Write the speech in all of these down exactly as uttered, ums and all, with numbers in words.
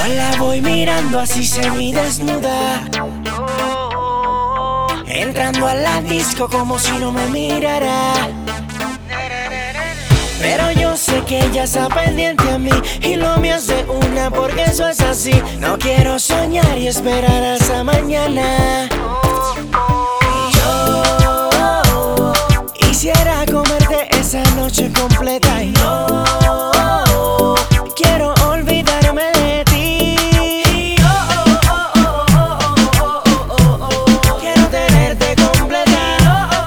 la voy mirando así semidesnuda, entrando a la disco como si no me mirara. Pero yo sé que ella está pendiente a mí y lo mío es de una porque eso es así. No quiero soñar y esperar hasta mañana. Yo quisiera comerte esa noche completa y no quiero olvidarme de ti. Quiero tenerte completa.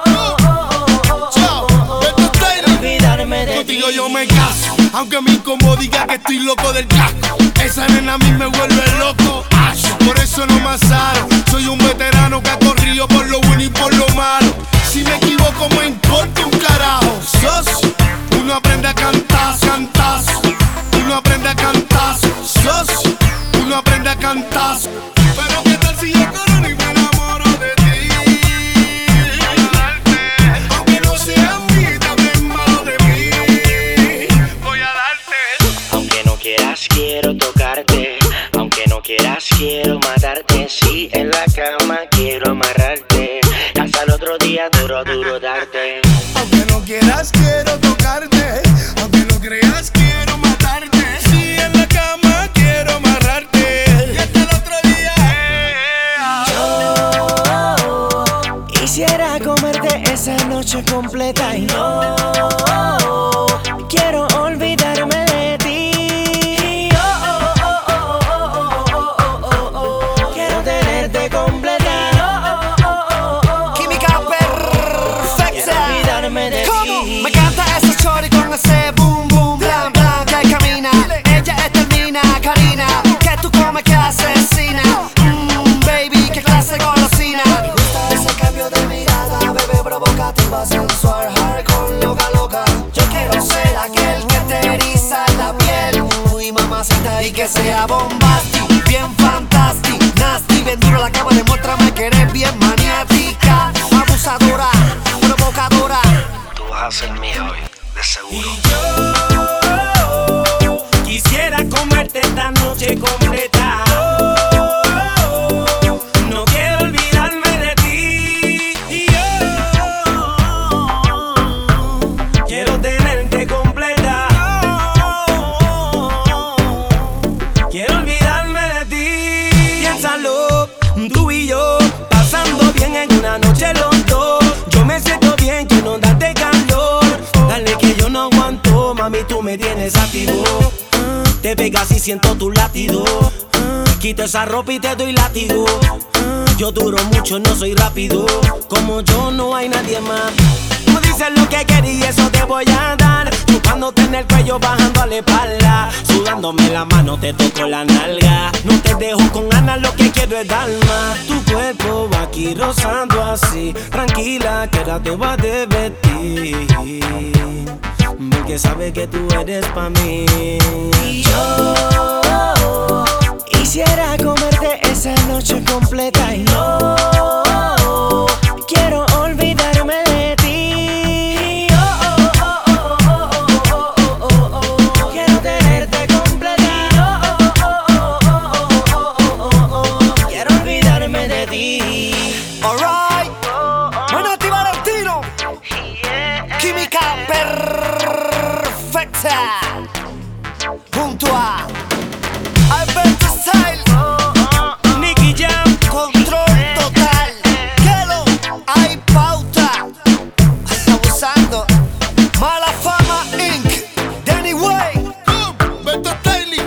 Olvidarme de ti. Contigo yo me caso, aunque mi como diga que estoy loco del casco. Esa nena a mí me vuelve loco. Ay, por eso no me asaro. Soy un veterano que ha corrido por lo bueno y por lo malo. Si me equivoco me importa un carajo. Sos, uno aprende a cantar, cantar. Uno aprende a cantar. Sos, uno aprende a cantar. Pero qué tal si yo corro y me enamoro de ti. Aunque no sea mí, también malo de mí. Voy a darte. Aunque no quieras quiero tocarte, aunque no quieras quiero matarte. Si en la cama quiero amarrarte, hasta el otro día duro, duro darte. Aunque no quieras quiero tocarte, aunque no creas quiero matarte. Si en la cama quiero amarrarte, y hasta el otro día. Yo quisiera comerte esa noche completa y no quiero olvidarme de ti. Quiero tenerte completa. Química perfecta. Quiero olvidarme de ti. Me encanta ese shorty con ese boom boom blan blan que camina. Ella es termina, Karina, que tú comes que asesina. Mmm, baby, qué clase de golosina. Me gusta ese cambio de mirada, bebé provocativa, sensual, hardcore, loca loca. Yo quiero ser aquel que te eriza la piel, muy mamacita y que sea bombastic, bien fantastic, nasty, bien duro la cama, demuéstrame que eres bien maniática, abusadora, provocadora. Tú vas a ser mía hoy, de seguro. Yo quisiera comerte esta noche completa. No quiero olvidarme de ti. Yo quiero tenerte completa. Quiero olvidarme de ti. Piénsalo, tú y yo pasando bien en una noche los dos. Yo me siento bien, quiero darte calor. Dale que yo no aguanto, mami, tú me tienes activo. Te pegas y siento tu latido. Quito esa ropa y te doy látigo. Yo duro mucho, no soy rápido. Como yo no hay nadie más. Tú dices lo que querías y eso te voy a dar. Chupándote en el cuello, bajando a la espalda. Sudándome la mano, te toco la nalga. No te dejo con ganas, lo que quiero es dar más. Tu cuerpo va aquí rozando así. Tranquila, que ahora te va a divertir, porque sabe que tú eres pa' mí. Y yo quisiera comerte esa noche completa y no quiero olvidarme de ti. Quiero tenerte completa. Quiero olvidarme de ti. Alright, Manati Valentino, química perfecta, junto a Alberto Style, Nicky Jam, control total. Kelo, hay pauta, abusando. Mala Fama incorporated. Danny Way, Beto Staley.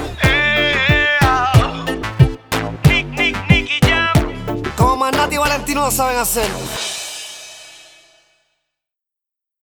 Nick, Nick, Nicky Jam. como Manati Valentino lo saben hacer.